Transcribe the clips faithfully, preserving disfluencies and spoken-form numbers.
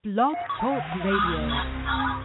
Blog Talk Radio.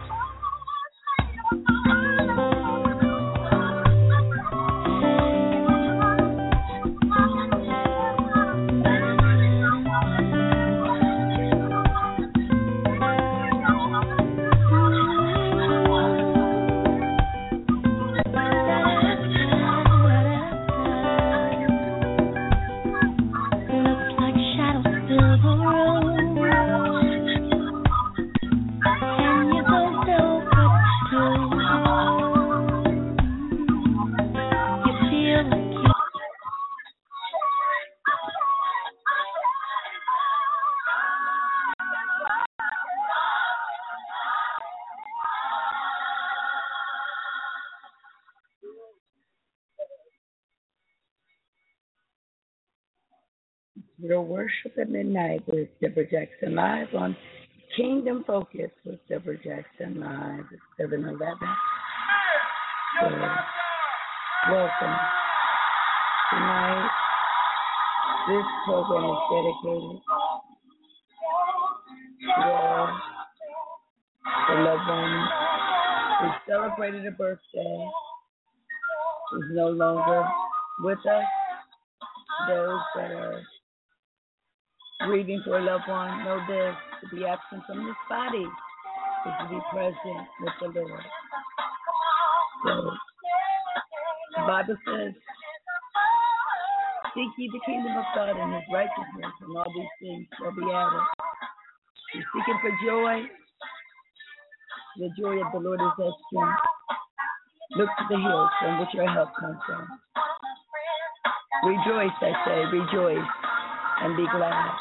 Your Worship at Midnight with Deborah Jackson live on Kingdom Focus with Deborah Jackson live at seven eleven. So, welcome. Tonight, this program is dedicated to all the loved ones who celebrated a birthday, who's no longer with us, those that are grieving for a loved one. Know this: to be absent from this body is to be present with the Lord. So the Bible says, seek ye the kingdom of God and his righteousness, and all these things shall be added. You're seeking for joy. The joy of the Lord is thy strength. Look to the hills from which your help comes from. Rejoice, I say, rejoice, and be glad.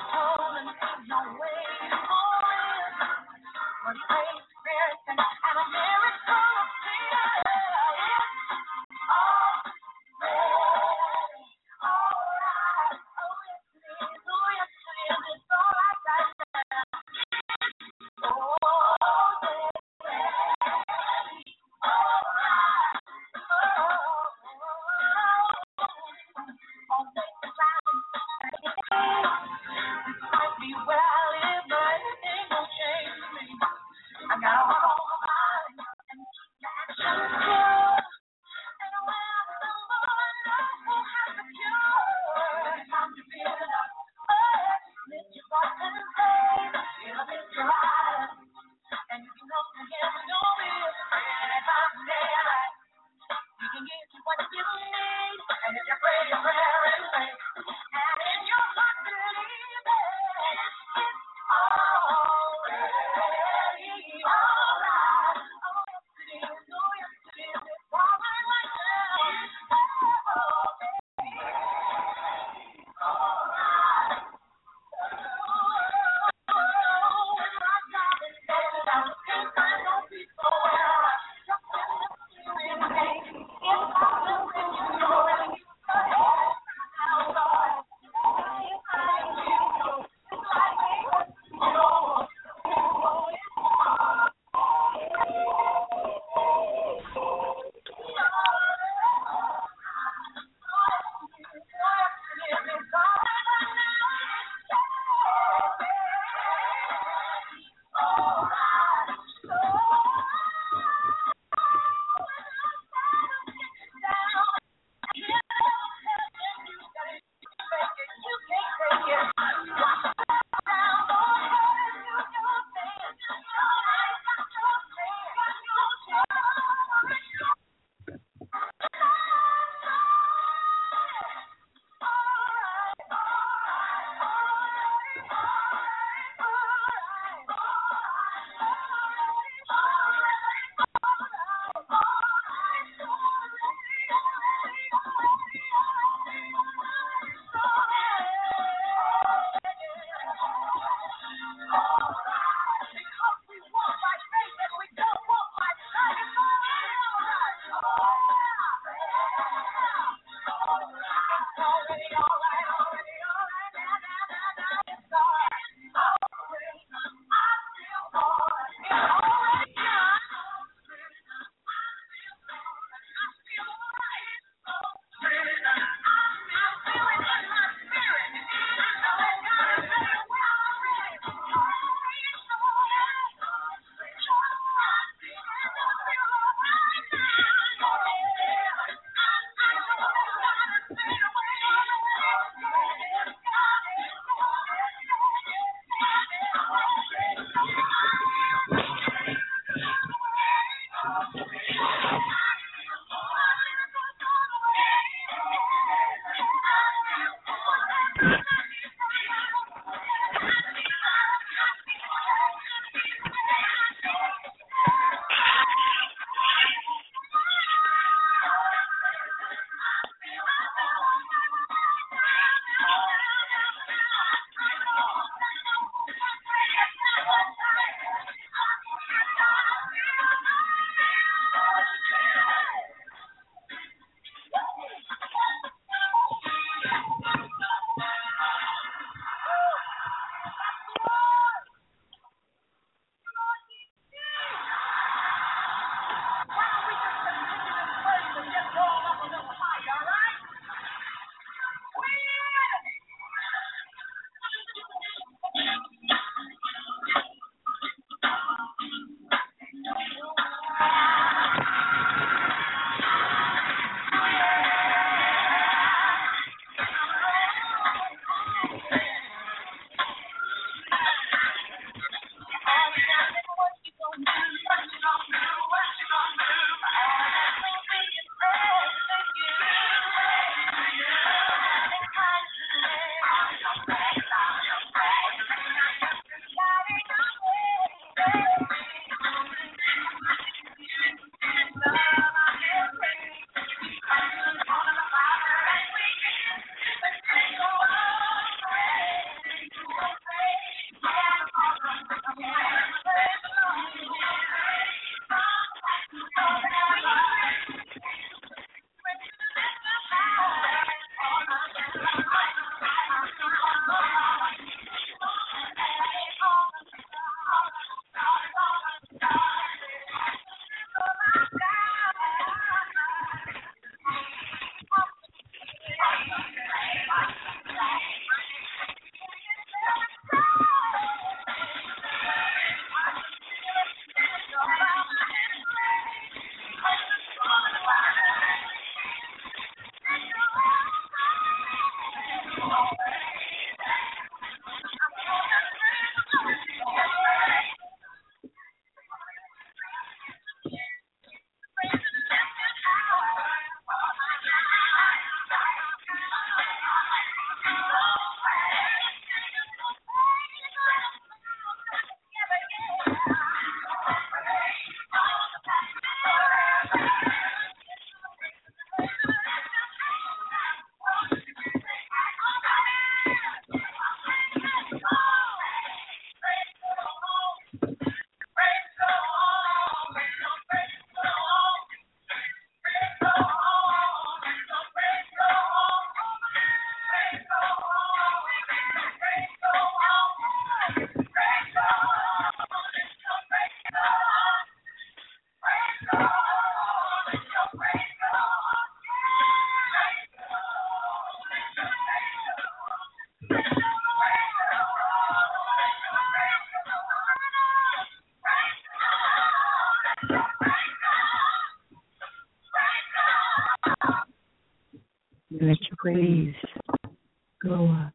Let your praise go up.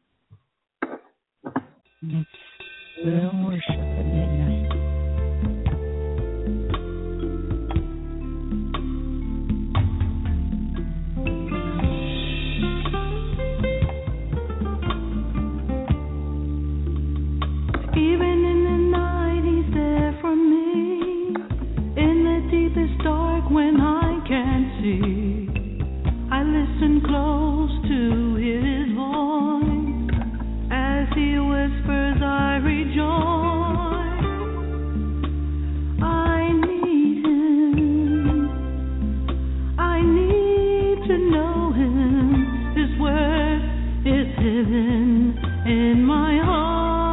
And it's will and worship at midnight. Even in the night, he's there for me. In the deepest dark when I can't see, I listen close to his voice. As he whispers, I rejoice. I need him. I need to know him. His word is hidden in my heart.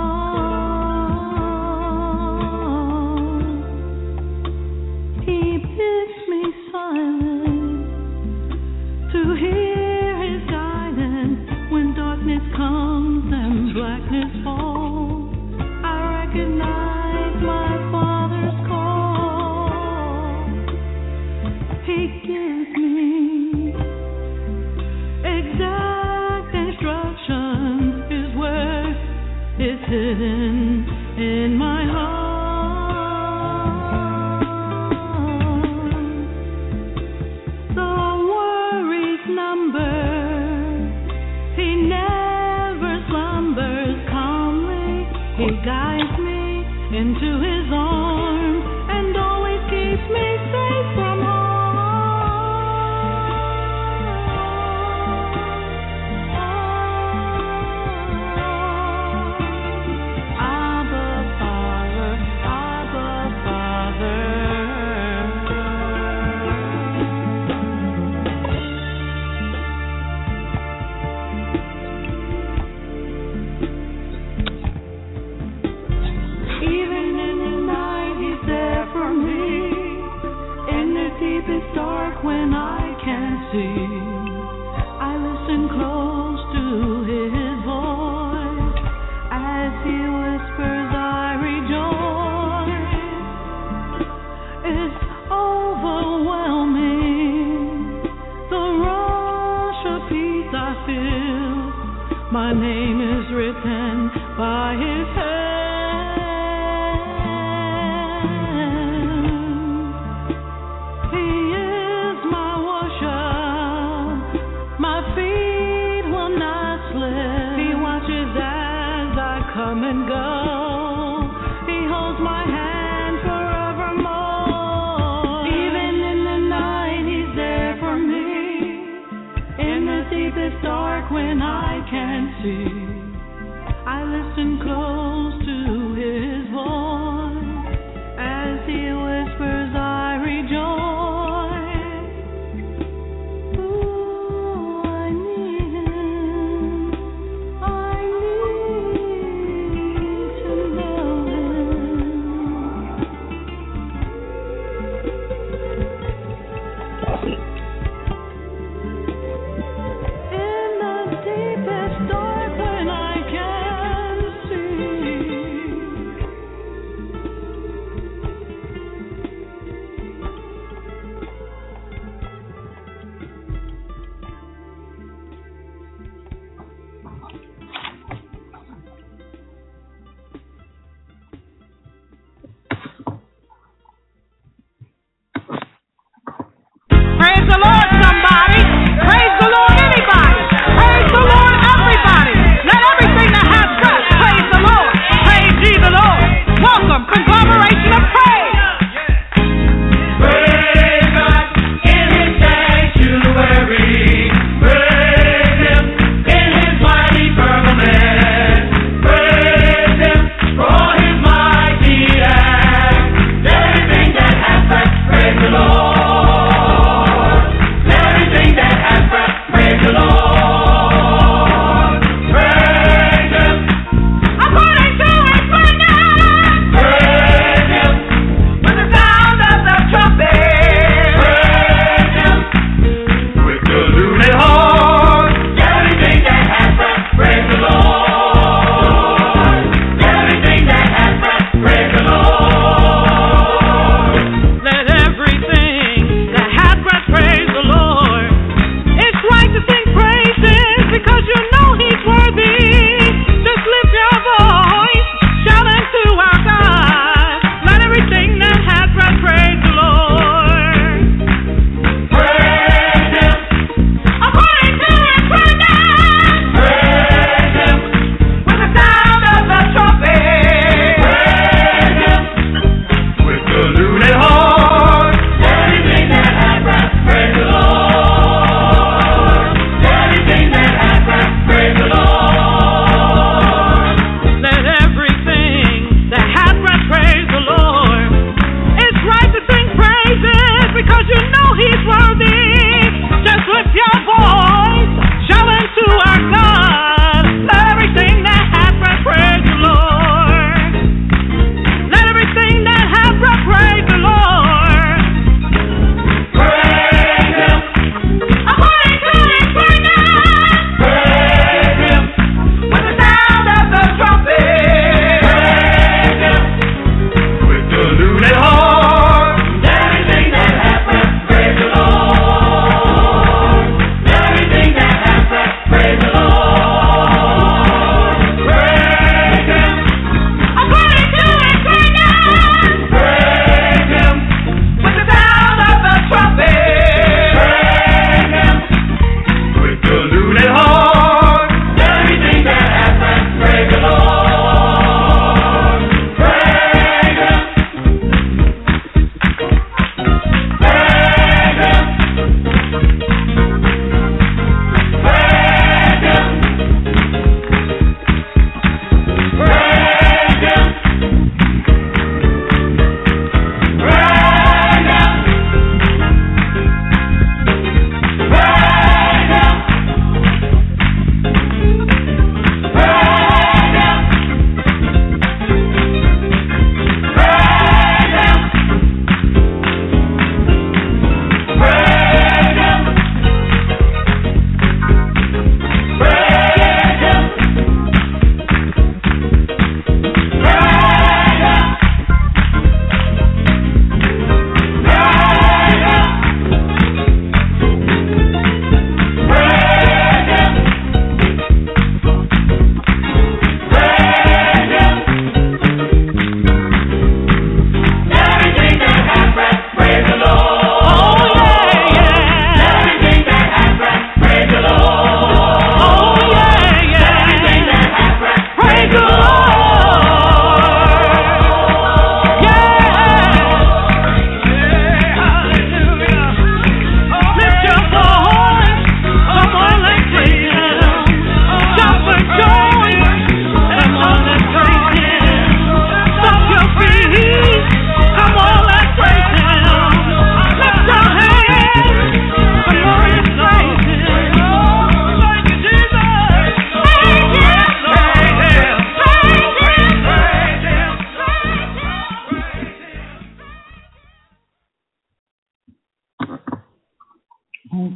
Comes and blackness falls, I recognize my Father's call. He gives me exact instructions. His word is hidden in my heart. The worries numbered, he never He guides me into his arms and always keeps me safe from harm. Abba, Father, Abba, Father. Deepest dark when I can't see, I listen close to his voice. As he whispers, I rejoice. It's overwhelming, the rush of peace I feel. My name is written by his hand. My feet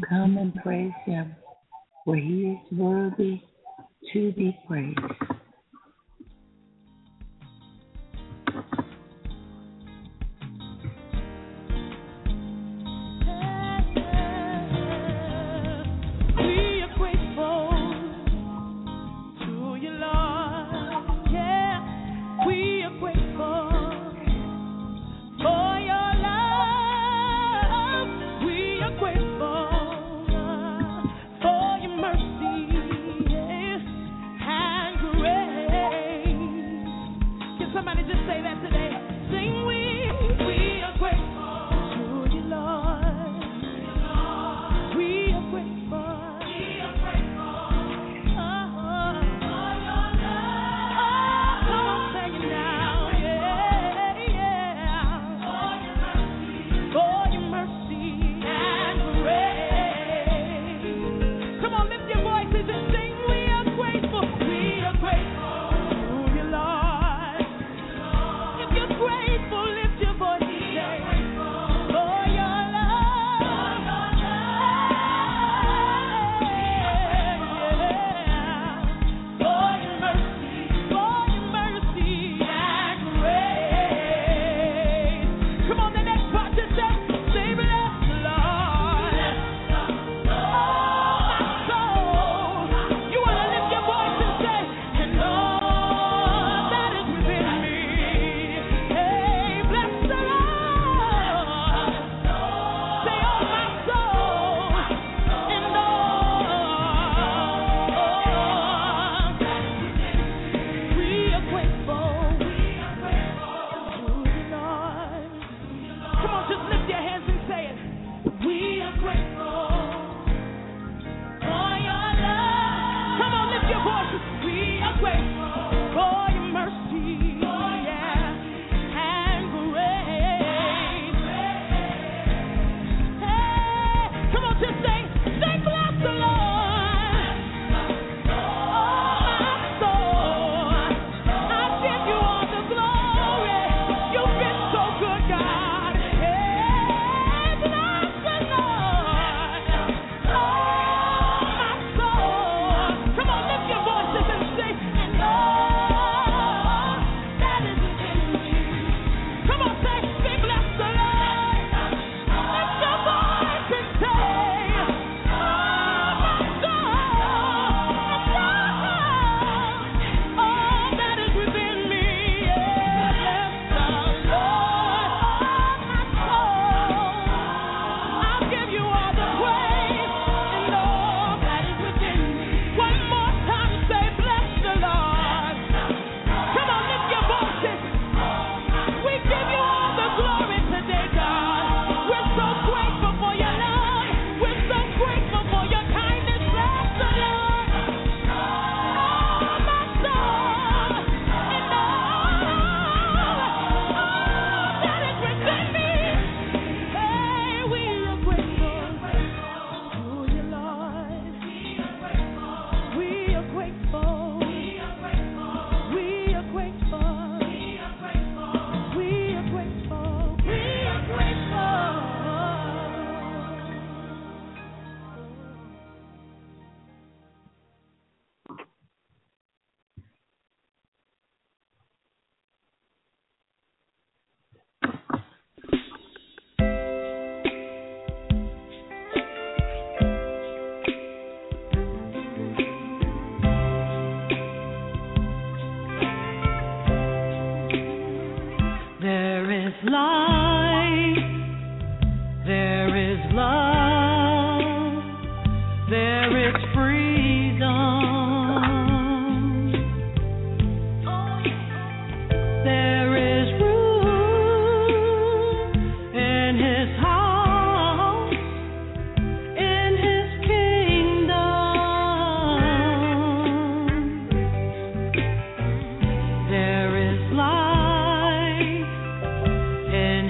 Come and praise him, for he is worthy to be praised. In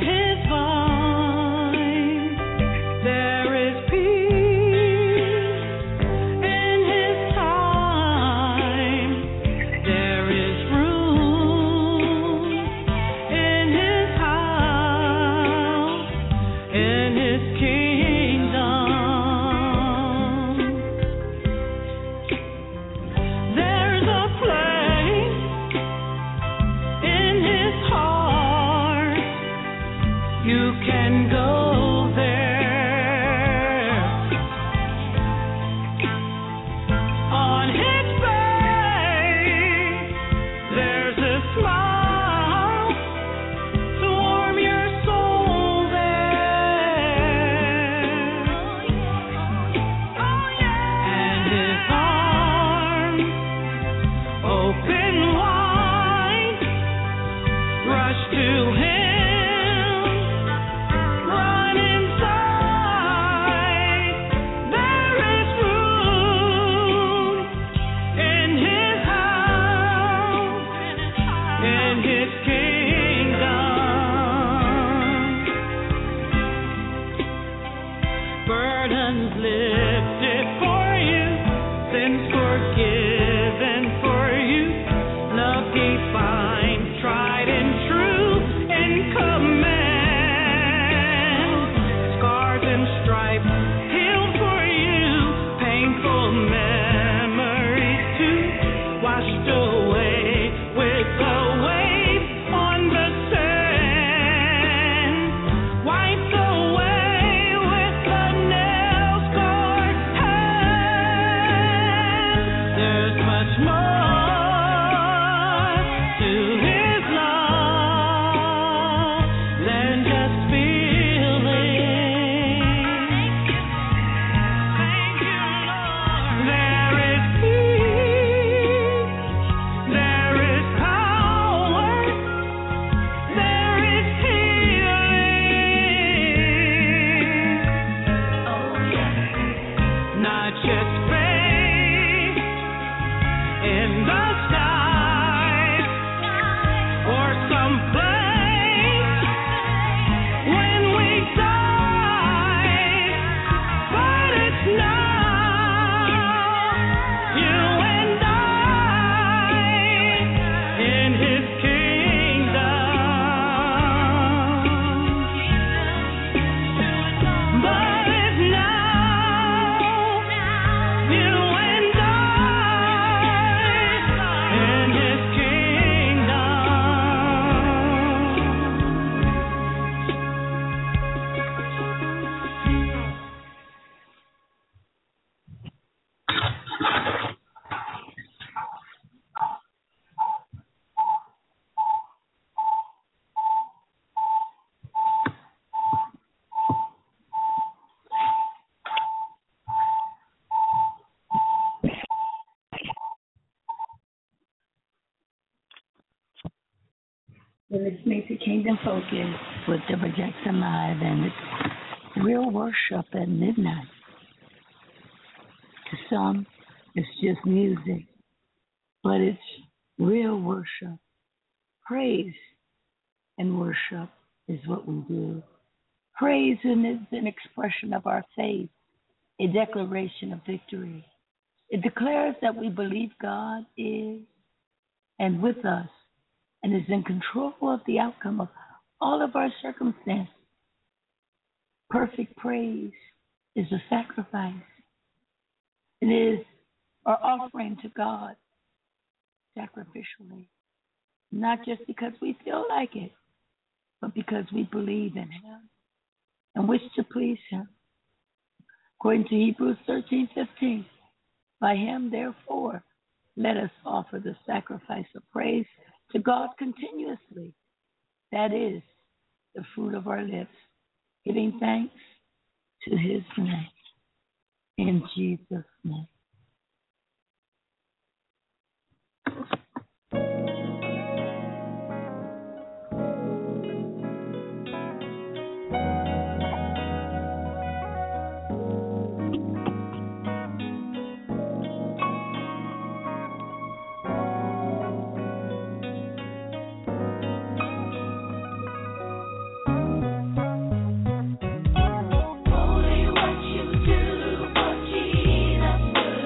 You're listening to Kingdom Focus with Deborah Jackson Live, and it's real worship at midnight. To some, it's just music, but it's real worship. Praise and worship is what we do. Praise is an expression of our faith, a declaration of victory. It declares that we believe God is and with us, and is in control of the outcome of all of our circumstances. Perfect praise is a sacrifice. It is our offering to God sacrificially, not just because we feel like it, but because we believe in Him and wish to please Him. According to Hebrews thirteen fifteen, by Him, therefore, let us offer the sacrifice of praise to God continuously. That is the fruit of our lips, giving thanks to His name. In Jesus' name. Only what you do for Jesus.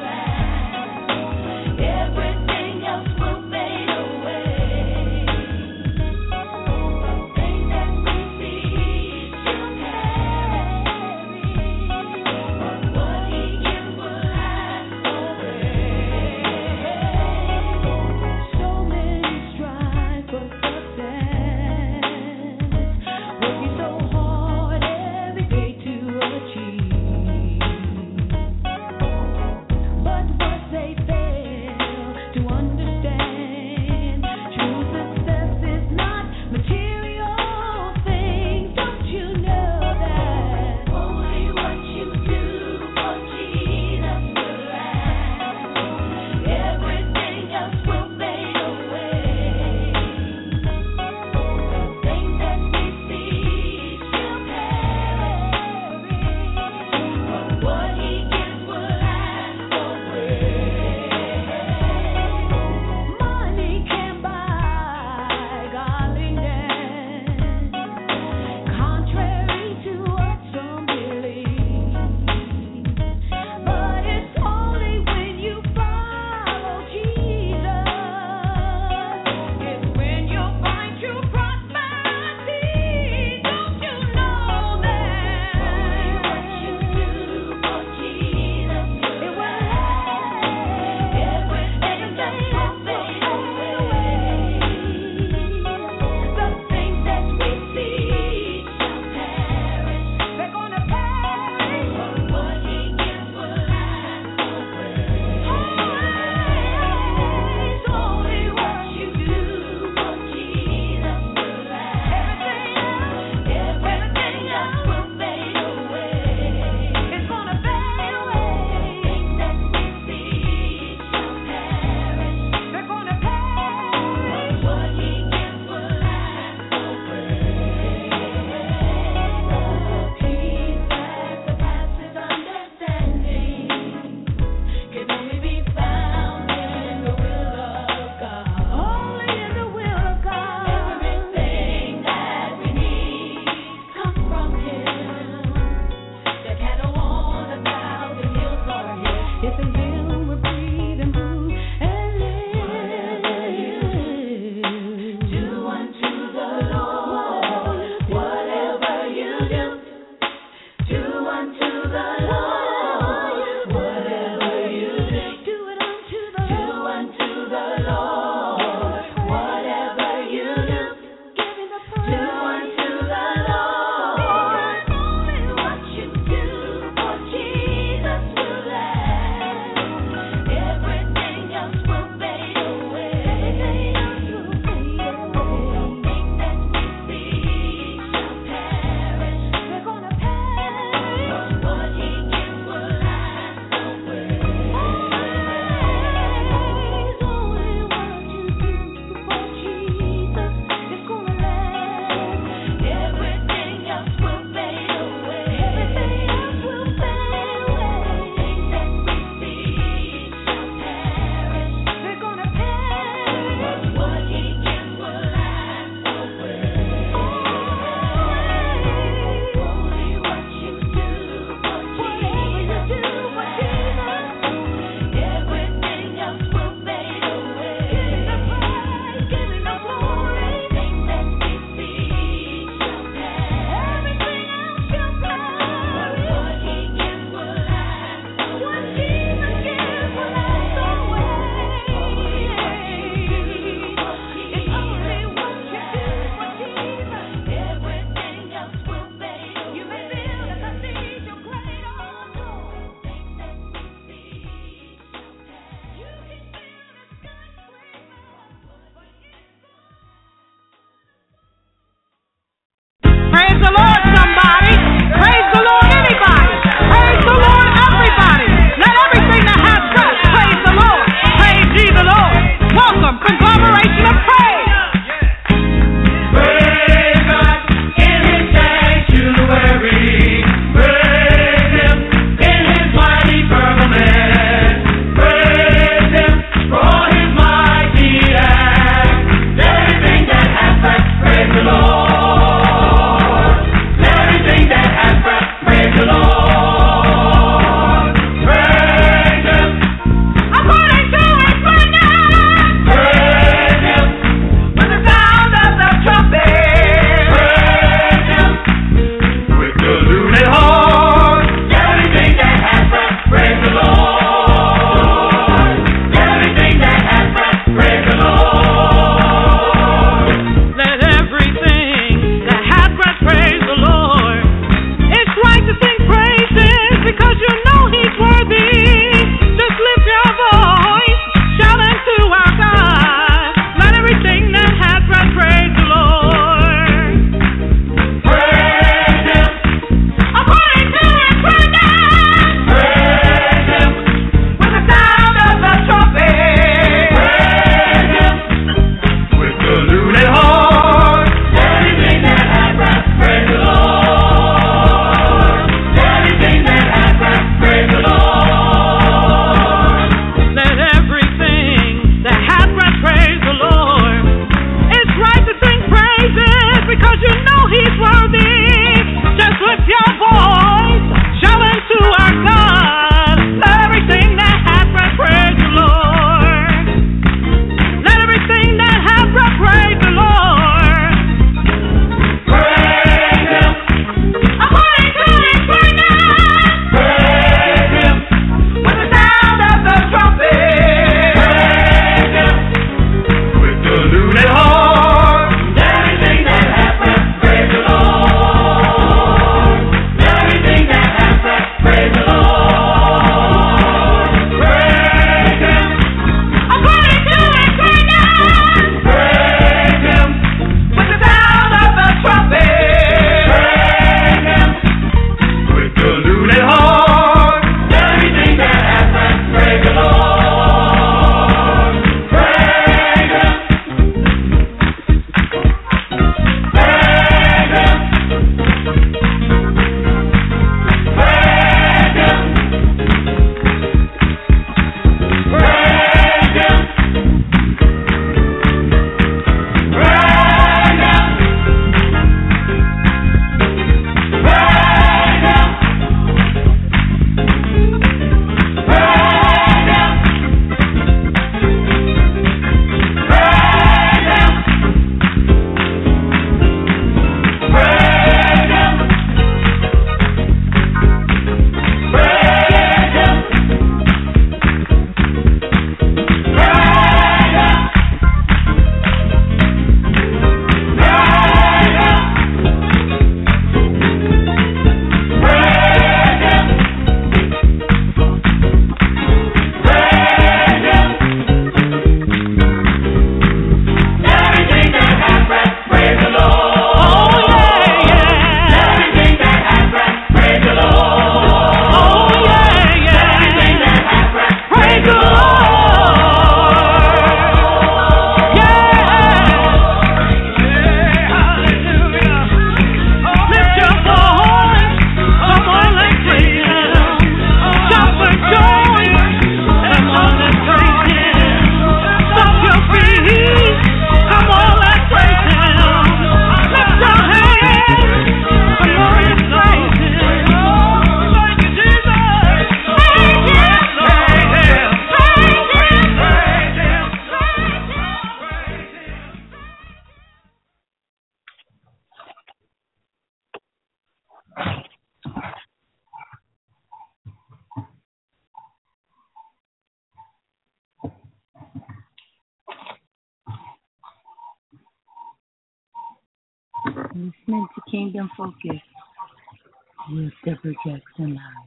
Listening to Kingdom Focus with Deborah Jackson Live.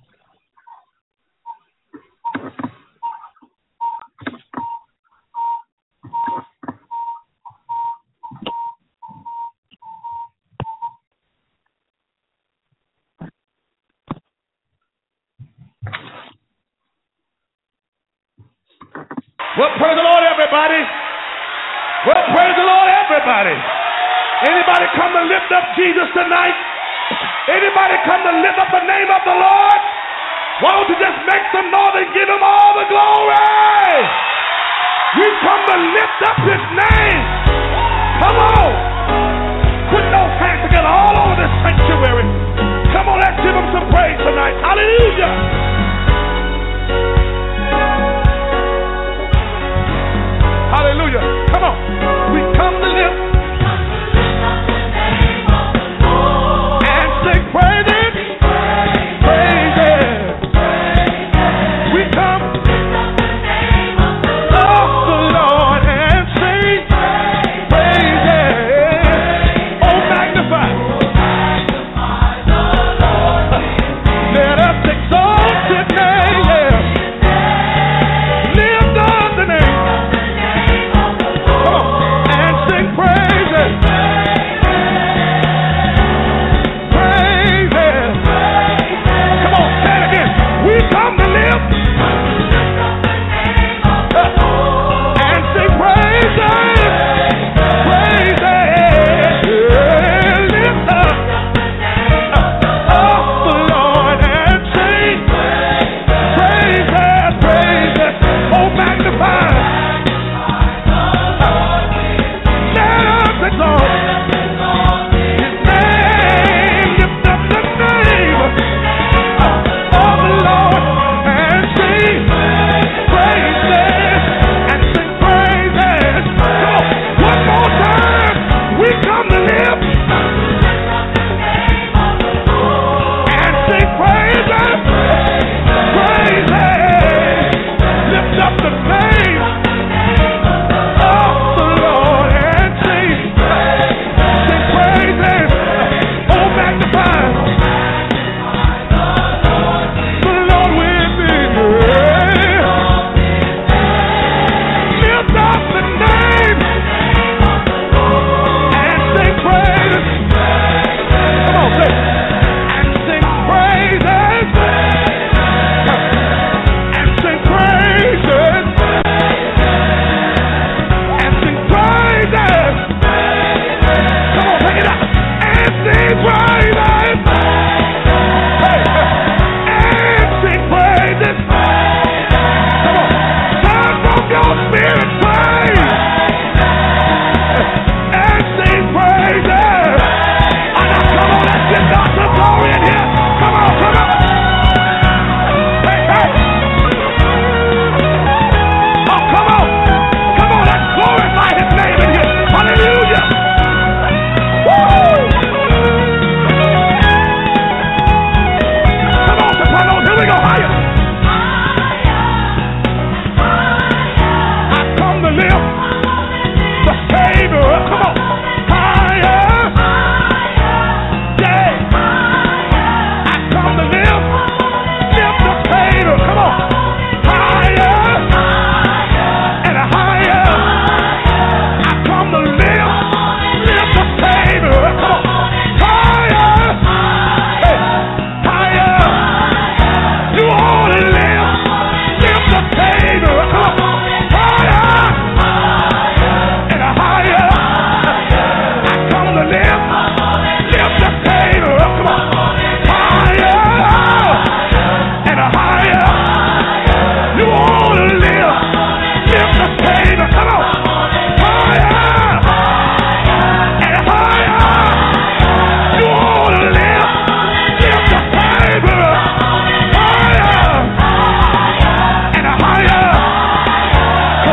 Well, praise the Lord, everybody. Well, praise the Lord, everybody. Anybody come to lift up Jesus tonight? Anybody come to lift up the name of the Lord? Why don't you just make some noise and give him all the glory? We come to lift up his name. Come on. Put those hands together all over this sanctuary. Come on, let's give him some praise tonight. Hallelujah. Hallelujah. Come on. We come to lift and sing praises. Praises. We come of the Lord and sing praises. Oh, magnify. Let us exalt his name. Lift up the name.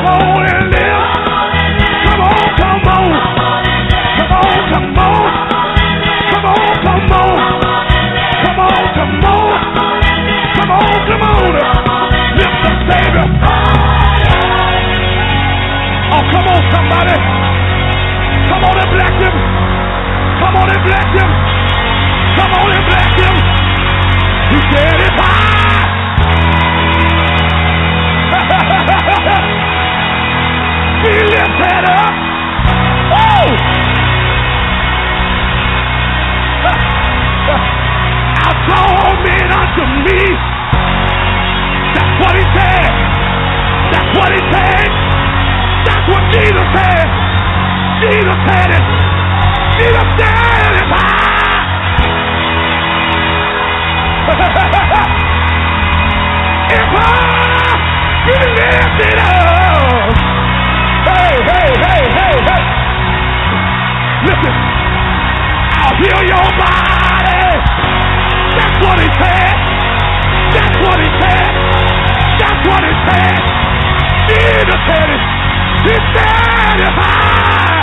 Come on. unto me. That's what he said. That's what he said. That's what Jesus said. Jesus said it. Jesus said it. If I be lifted up. Hey, hey, hey, hey, hey. Listen. I'll heal your body. That's what he said. That's what he said. That's what he said. Jesus said it. He said if I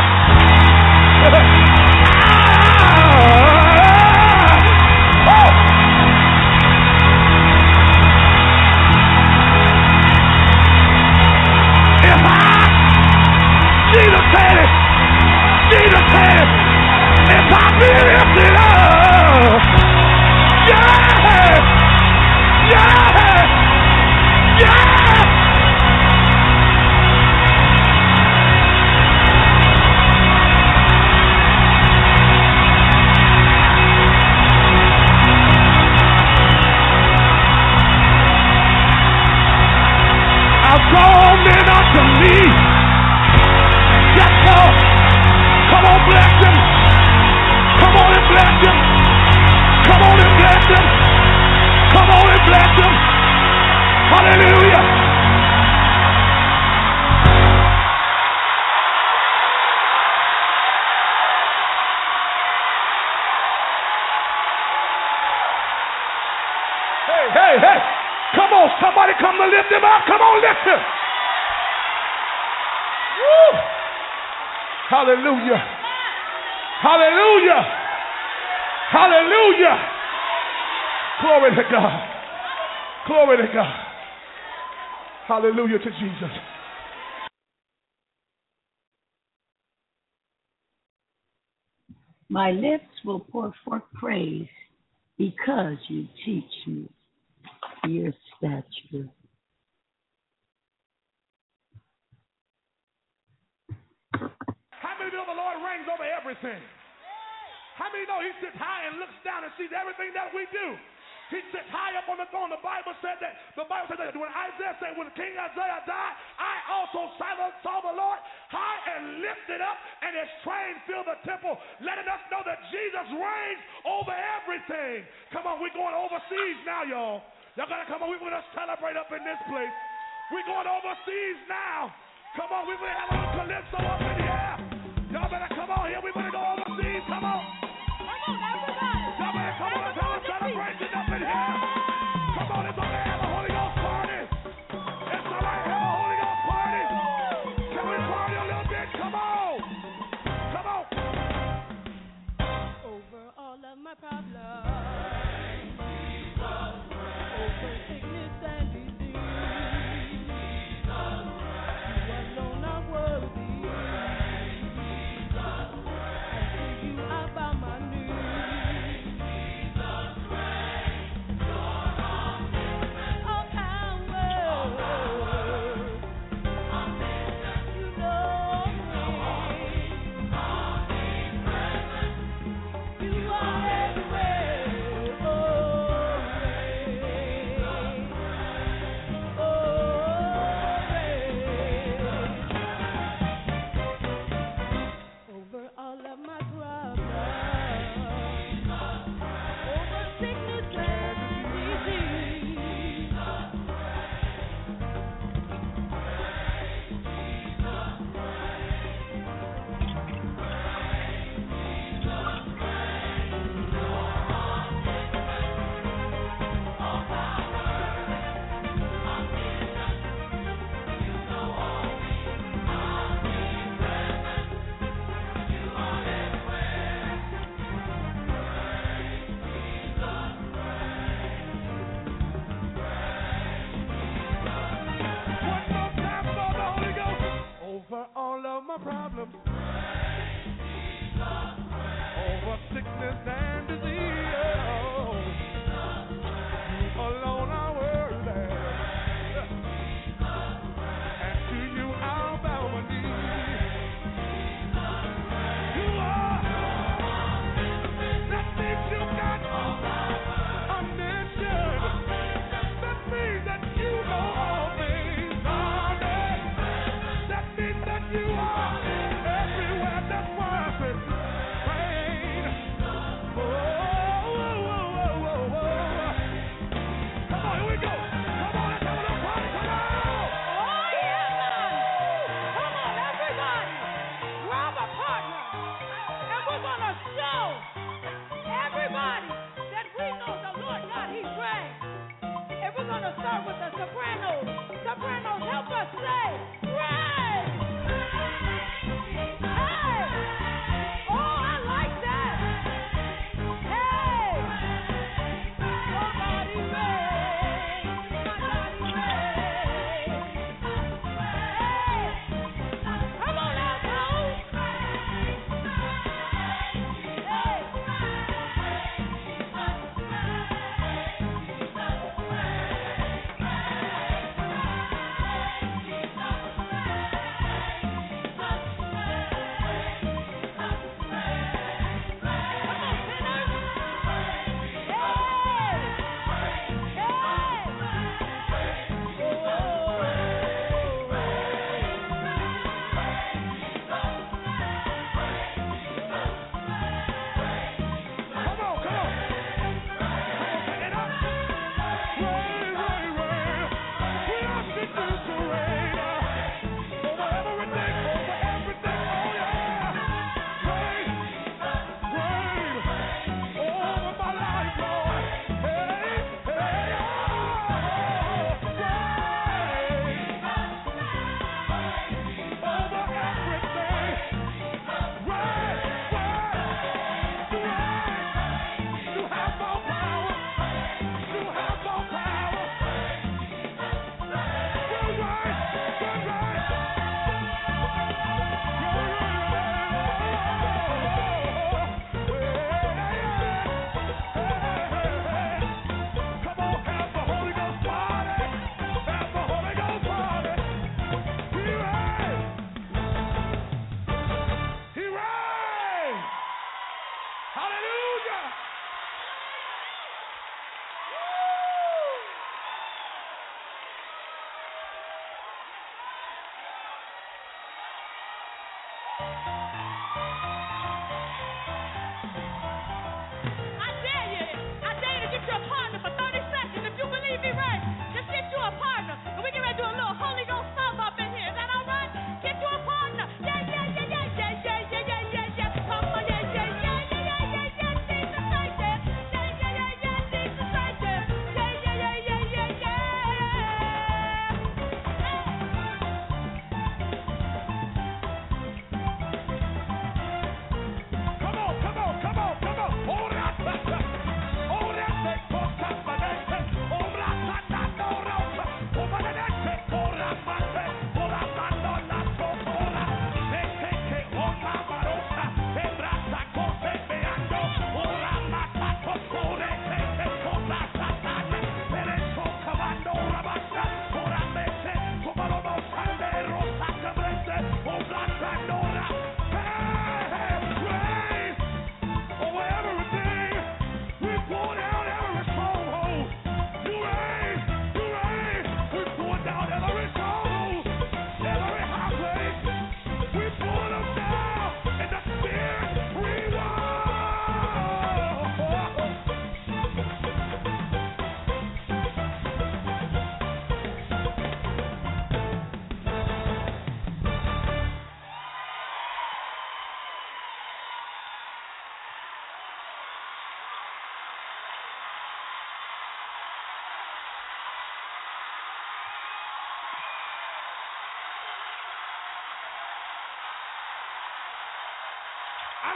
if I Jesus said it. Jesus said it. If I be lifted up, yeah, yeah, yeah. I've drawn men unto me. Yes, Lord. Come on, bless him. Come on and bless him. Come on and bless him. Come on and bless him. Hallelujah. Hey, hey, hey. Come on, somebody come to lift him up. Come on, lift him. Woo. Hallelujah. Hallelujah. Hallelujah. Glory to God. Glory to God. Hallelujah to Jesus. My lips will pour forth praise because you teach me your statute. How many know the Lord reigns over everything? How many know he sits high and looks down and sees everything that we do? He sits high up on the throne. The Bible said that. The Bible said that when Isaiah said, when King Isaiah died, I also saw the Lord high and lifted up, and his train filled the temple, letting us know that Jesus reigns over everything. Come on, we're going overseas now, y'all. Y'all gotta come on. We're gonna celebrate up in this place. We're going overseas now. Come on, we're gonna have a little calypso up in here. Y'all better come on here. We're gonna go overseas. Come on. Y'all better come on and have a celebration up in here. Come on, it's okay. Have a Holy Ghost party. It's all right. Have a Holy Ghost party. Can we party a little bit? Come on. Come on. Over all of my problems, over sickness and disease, you alone are worthy. And to you I bow my knees. You are everywhere.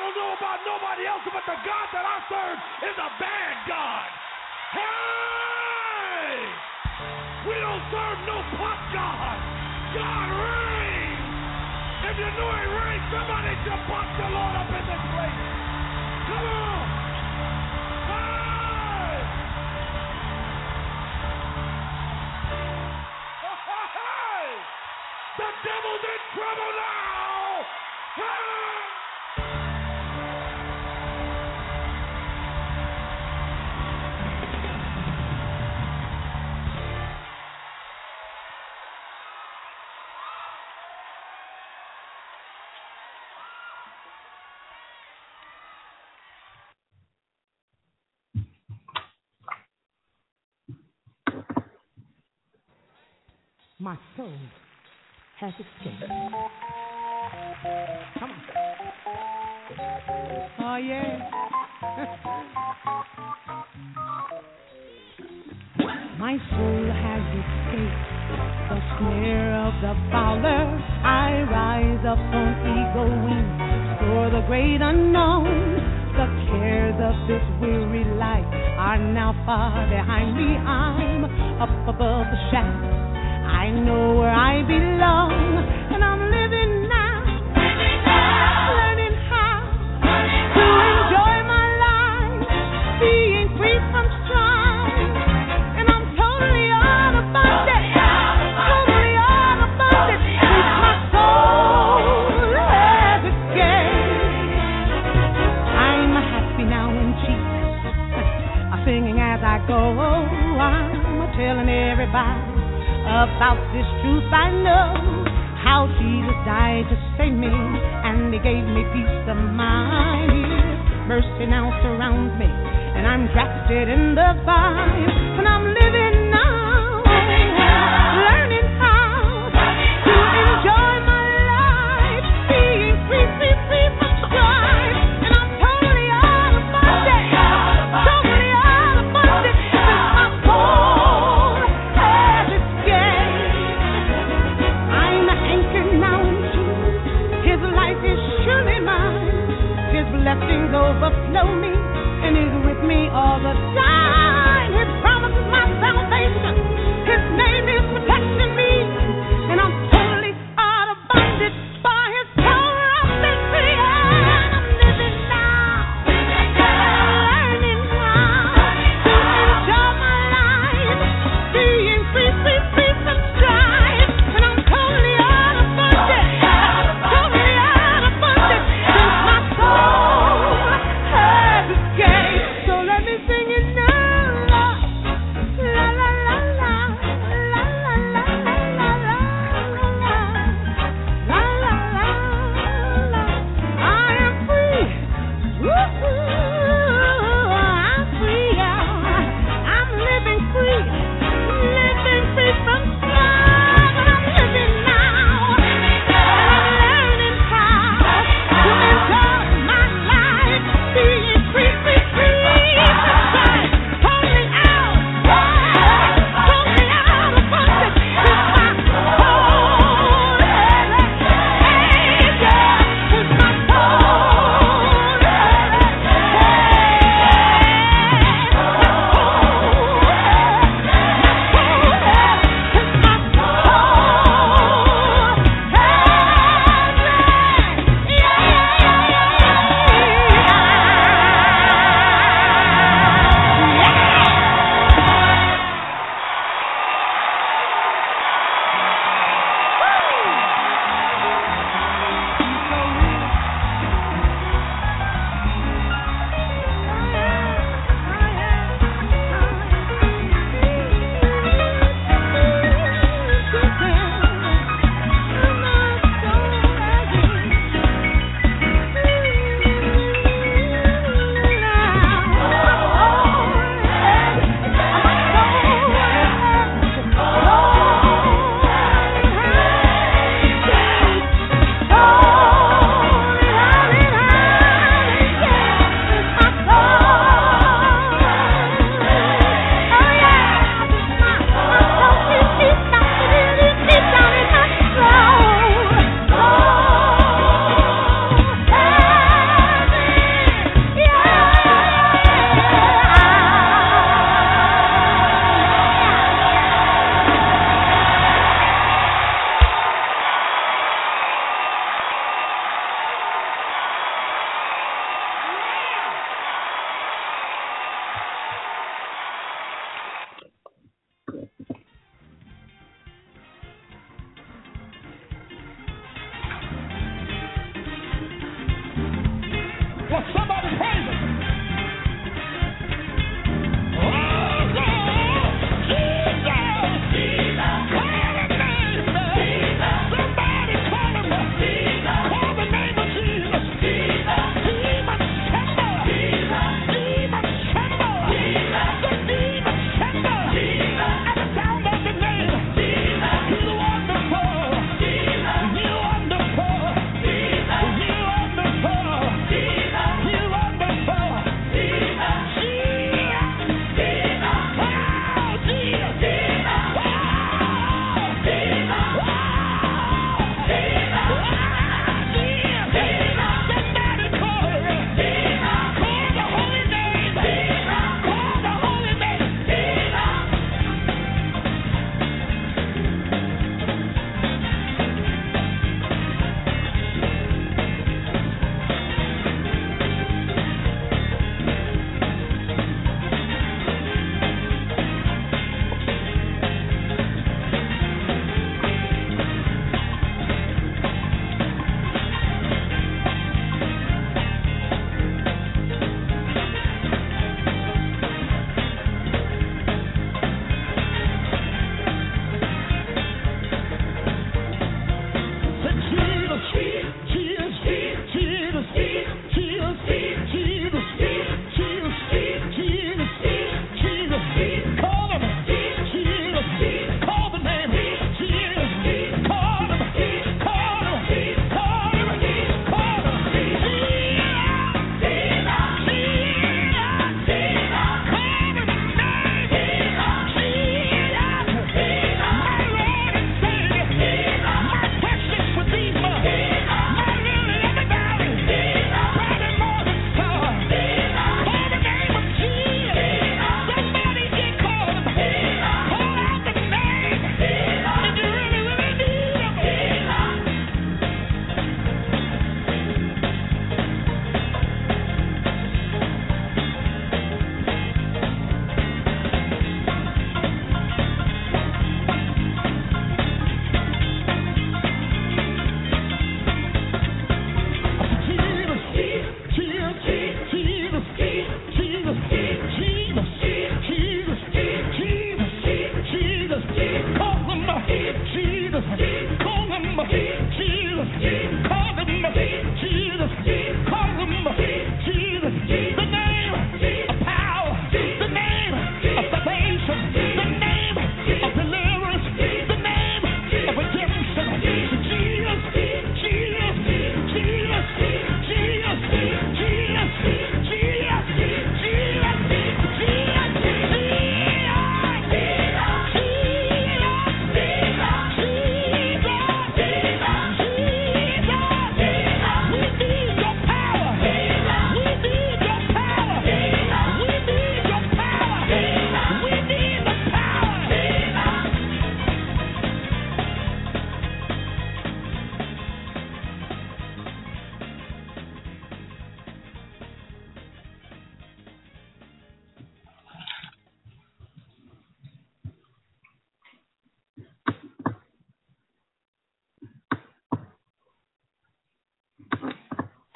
don't know about nobody else, but the God that I serve is a bad God. Hey! We don't serve no pop God. God reigns. If you know He reigns, somebody should pop the Lord up in this place. Come on. Hey! Hey! The devil's in trouble now. Hey! My soul has escaped. Come on. Oh, yeah. My soul has escaped the snare of the fowler. I rise up on eagle wings for the great unknown. The cares of this weary life are now far behind me. I'm up above the shadows. I know where I belong, and I'm living now, learning how to enjoy my life, being free from strife, and I'm totally unabundant, totally unabundant, since my soul has escaped. I'm happy now in Jesus, I'm singing as I go, I'm telling everybody about this truth I know, how Jesus died to save me, and He gave me peace of mind. His mercy now surrounds me, and I'm drafted in the vine, and I'm living now, learning how to enjoy my life, being free, free, free from strife, and I'm totally unabundant, totally unabundant, since my soul has I'm anchored now in Jesus. His life is surely mine. His blessings overflow me, and He's with me all the time. His promise is my salvation. His name is protecting me, and I'm totally unabundant by His power. I've been free, and I'm living now, learning how to enjoy my life, being free, free, free from strife. Totally unabundant, since my soul has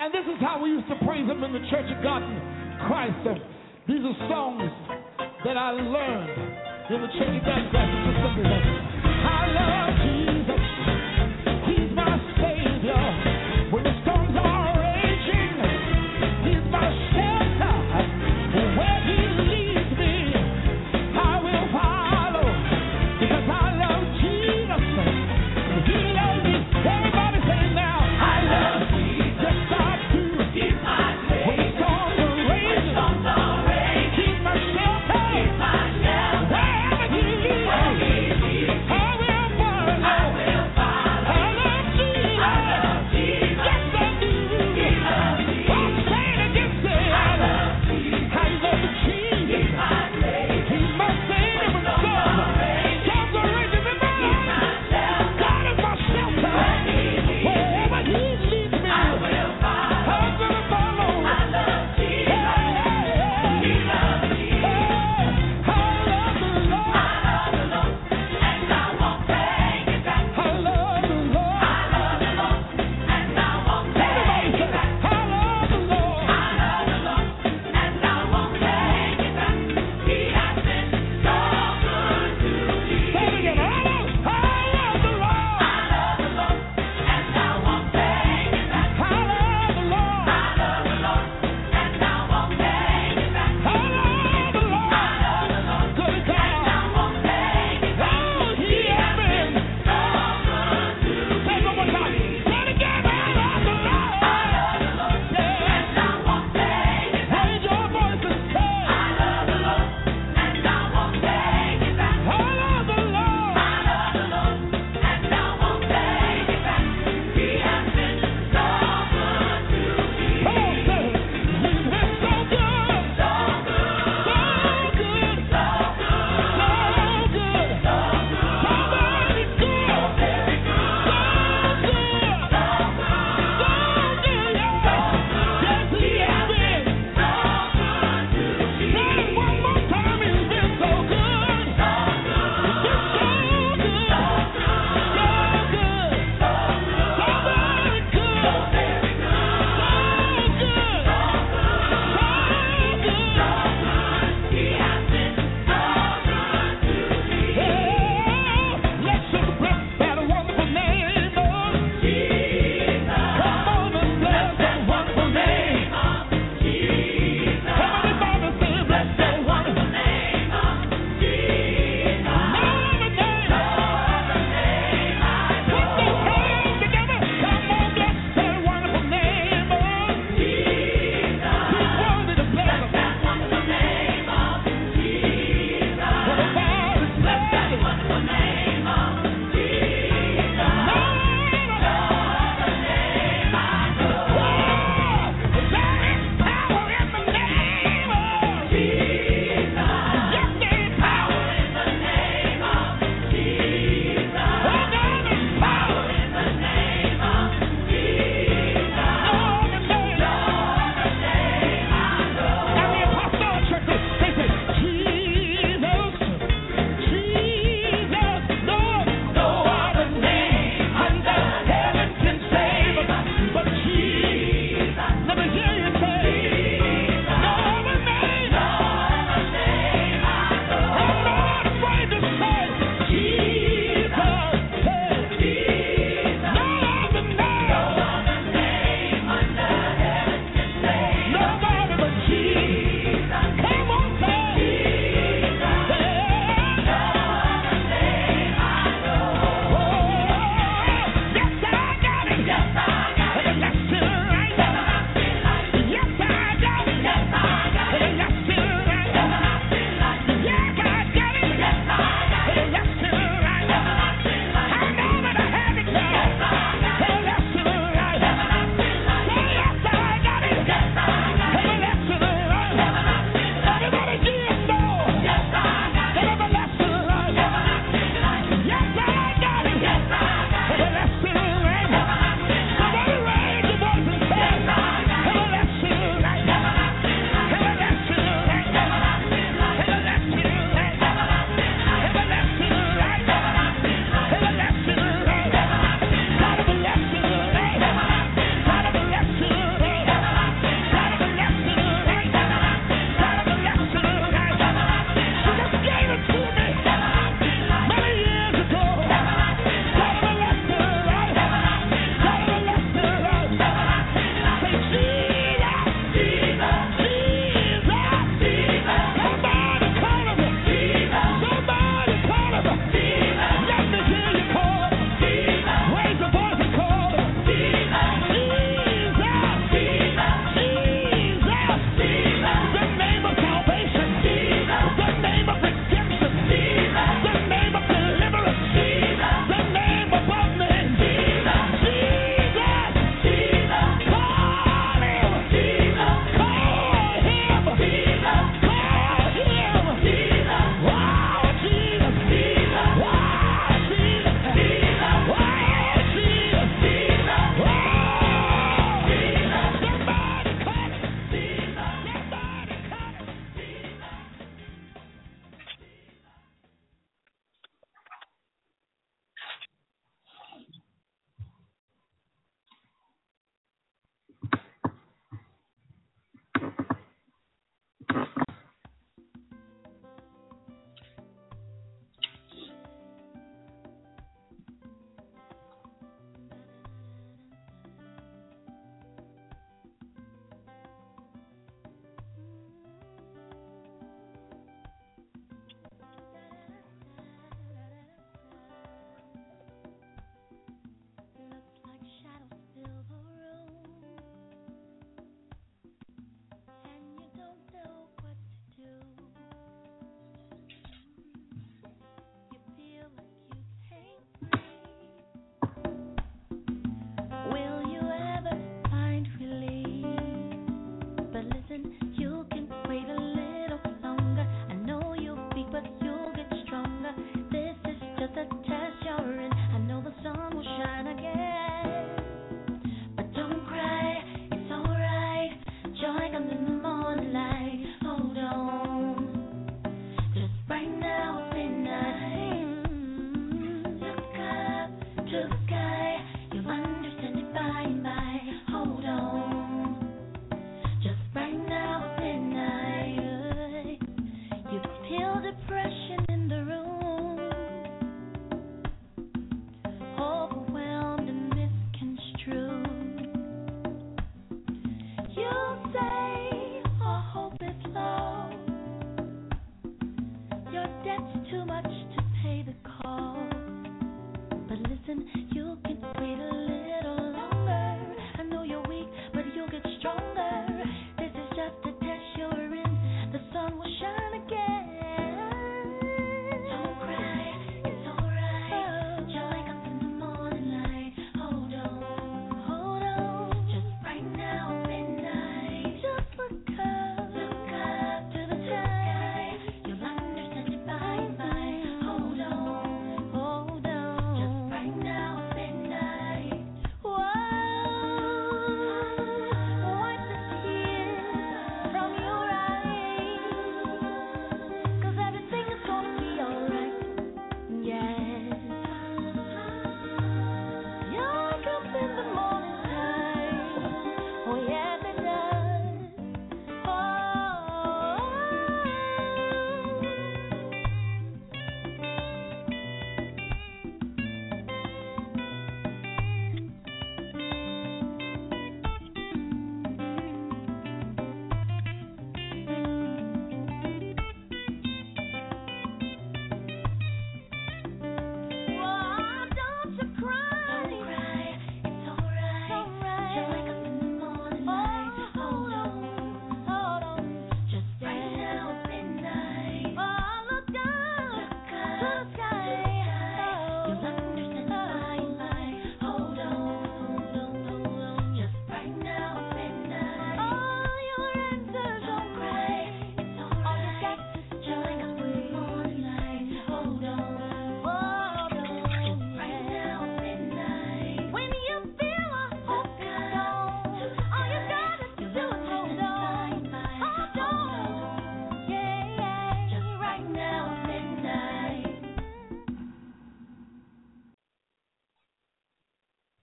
And this is how we used to praise him in the Church of God in Christ. These are songs that I learned in the Church of God in Christ. It's just simply that I love Jesus. He's my Savior. When the storms are raging, he's my shelter. Where he leads me, I will follow. Because I love Jesus. He loves me. Everybody say it now. I love Jesus. Yes, I do. He's my Savior. When the storms are raging, storms are raging, he's my shelter. He's my shelter. Wherever he leads me, I will follow.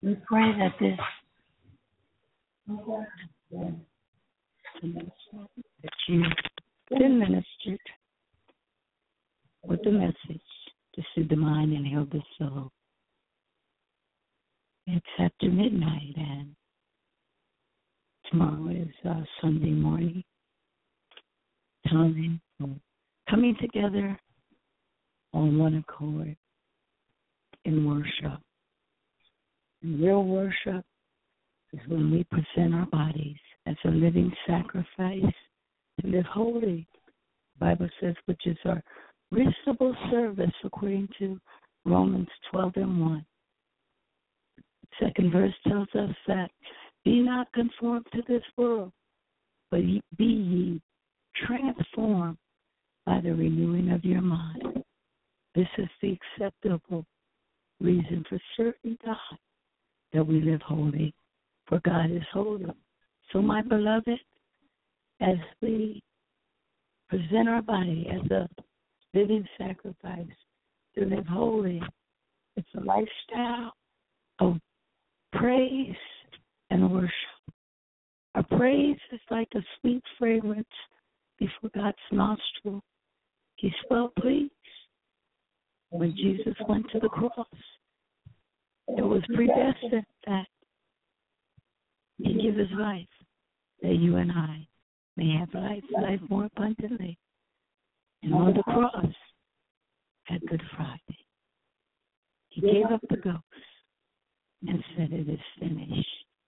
We pray that this that you've been ministered with the message to soothe the mind and heal the soul. It's after midnight, and tomorrow is uh, Sunday morning. Time for coming together on one accord in worship. And real worship is when we present our bodies as a living sacrifice to live holy. The Bible says, which is our reasonable service according to Romans twelve and one. The second verse tells us that be not conformed to this world, but be ye transformed by the renewing of your mind. This is the acceptable reason for serving God, that we live holy, for God is holy. So, my beloved, as we present our body as a living sacrifice to live holy, it's a lifestyle of praise and worship. Our praise is like a sweet fragrance before God's nostril. He's well pleased. When Jesus went to the cross, it was predestined that He give His life, that you and I may have life, life more abundantly. And on the cross, at Good Friday, He gave up the ghost and said, it is finished.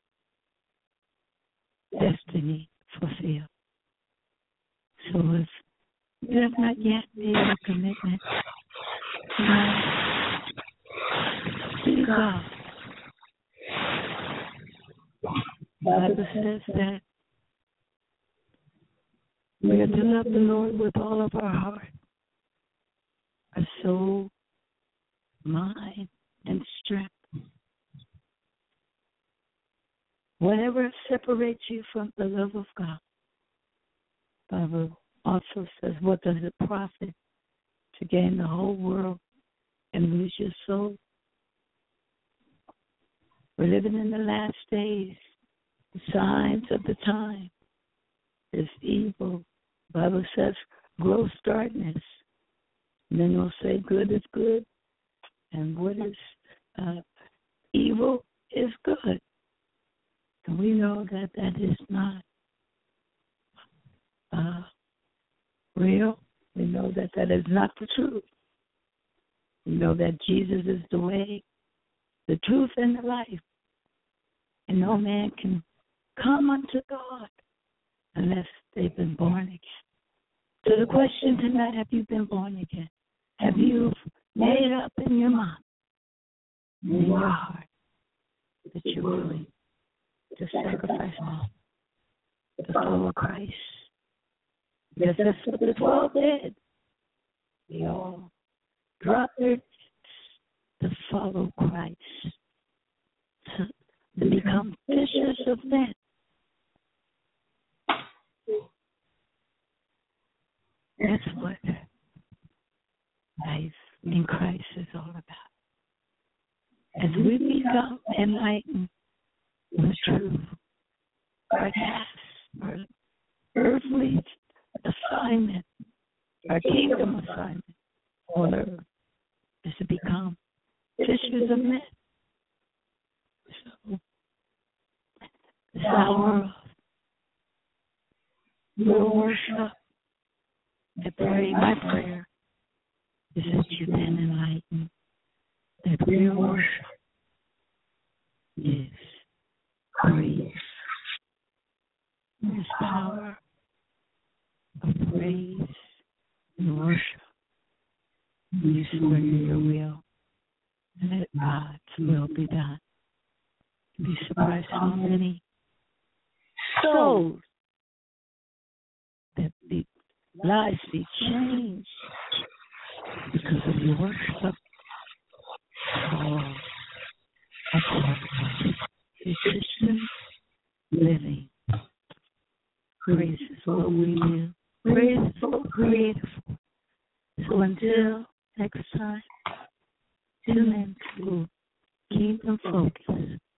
Destiny fulfilled. So if you have not yet made a commitment to God, the Bible says that we are to love the Lord with all of our heart, our soul, mind, and strength. Whatever separates you from the love of God, the Bible also says, what does it profit to gain the whole world and lose your soul? We're living in the last days. The signs of the time is evil. The Bible says gross darkness. And then they'll say good is good and what is uh, evil is good. And we know that that is not uh, real. We know that that is not the truth. We know that Jesus is the way, the truth, and the life. And no man can come unto God unless they've been born again. So the question tonight, have you been born again? Have you made up in your mind, in your heart, that you're willing to sacrifice all to follow Christ? Because that's what the twelve did. They all dropped their to follow Christ, to, to become fishers of men. That's what life in Christ is all about. As we become enlightened with truth, our task, our earthly assignment, our kingdom assignment on earth is to become fishers of men. So, this hour of your worship, I pray, my prayer is that you've been enlightened, that real worship is praise. This power of praise and worship. You surrender your will and let God's will be done. You'd be surprised how many souls that the lives be changed because of your worship. Oh, I consistent living. Praise is what we do. Praise is what we're created for. So until next time, tune in to Kingdom Focus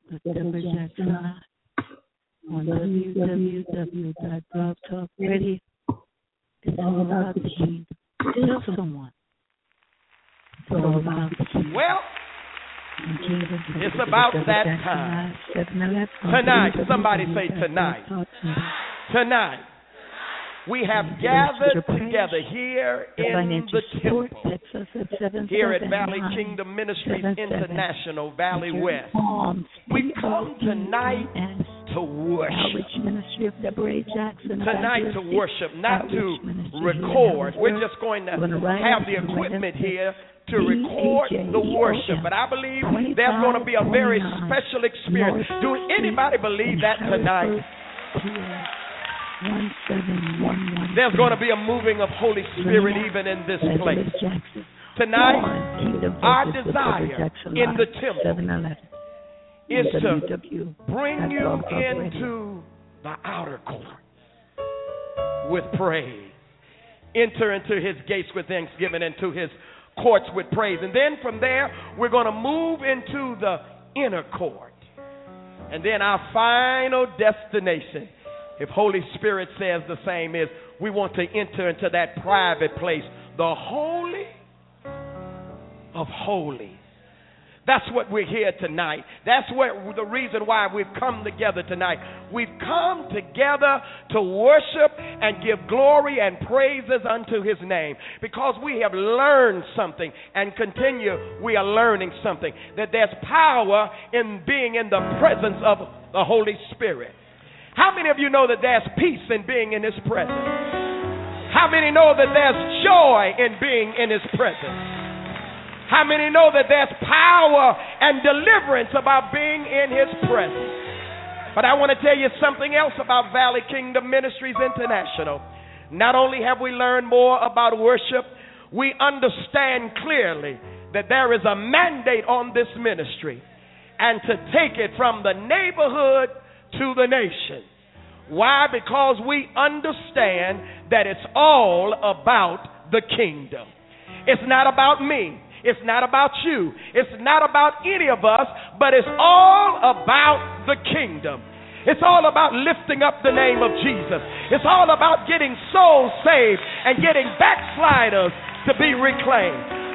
with Deborah Jackson on w w w dot blog talk radio. It's all about the kingdom. Tell someone. It's all about the kingdom. Well, it's about that time. Tonight, somebody say tonight. Tonight, we have gathered together here in the temple, here at Valley Kingdom Ministries International, Valley West. We come tonight to worship. Tonight to worship, not to record. We're just going to have the equipment here to record the worship. But I believe there's going to be a very special experience. Do anybody believe that tonight? There's going to be a moving of Holy Spirit even in this place. Tonight, our desire in the temple is to bring you into the outer court with praise. Enter into his gates with thanksgiving, into his courts with praise. And then from there, we're going to move into the inner court. And then our final destination, if Holy Spirit says the same, is we want to enter into that private place, the Holy of Holies. That's what we're here tonight. That's what the reason why we've come together tonight. We've come together to worship and give glory and praises unto his name, because we have learned something and continue, we are learning something, that there's power in being in the presence of the Holy Spirit. How many of you know that there's peace in being in his presence? How many know that there's joy in being in his presence? How many know that there's power and deliverance about being in his presence? But I want to tell you something else about Valley Kingdom Ministries International. Not only have we learned more about worship, we understand clearly that there is a mandate on this ministry, and to take it from the neighborhood to the nation. Why? Because we understand that it's all about the kingdom. It's not about me. It's not about you. It's not about any of us, but it's all about the kingdom. It's all about lifting up the name of Jesus. It's all about getting souls saved and getting backsliders to be reclaimed.